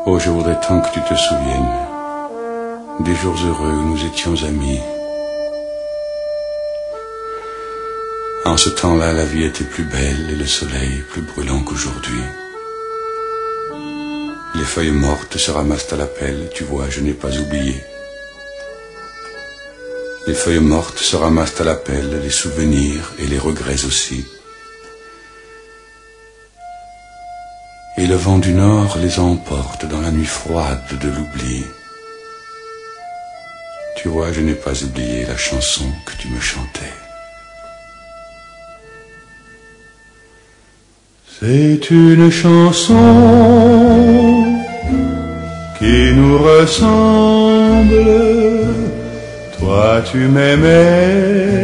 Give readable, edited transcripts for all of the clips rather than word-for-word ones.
Oh, je voudrais tant que tu te souviennes des jours heureux où nous étions amis. En ce temps-là, la vie était plus belle et le soleil plus brûlant qu'aujourd'hui. Les feuilles mortes se ramassent à la pelle, tu vois, je n'ai pas oublié. Les feuilles mortes se ramassent à la pelle, les souvenirs et les regrets aussi. Et le vent du nord les emporte dans la nuit froide de l'oubli. Tu vois, je n'ai pas oublié la chanson que tu me chantais. C'est une chanson qui nous ressemble. Toi tu m'aimais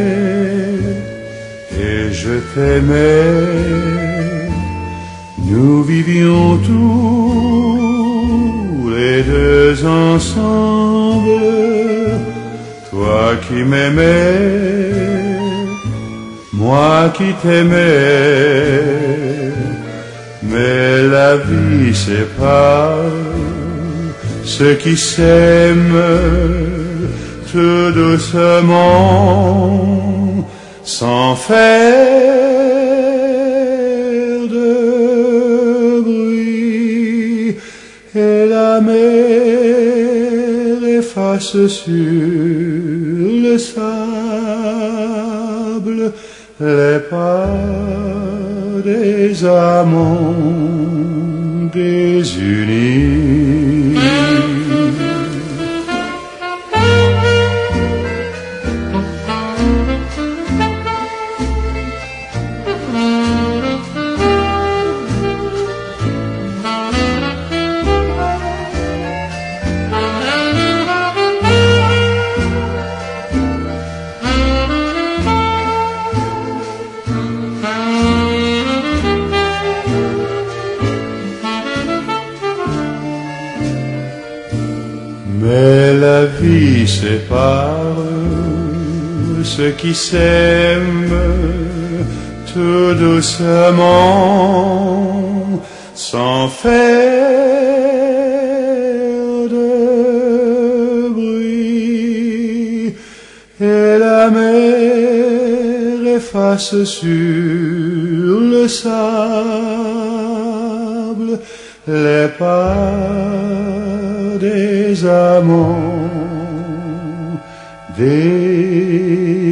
et je t'aimais. Nous vivions tous les deux ensemble. Toi qui m'aimais, moi qui t'aimais. Mais la vie sépare ceux qui s'aiment tout doucement, sans faire de bruit. Et la mer efface sur le sable les pas des amants désunis. Mais la vie sépare ceux qui s'aiment tout doucement, sans faire de bruit. Et la mer efface sur le sable les pas des amants désunis.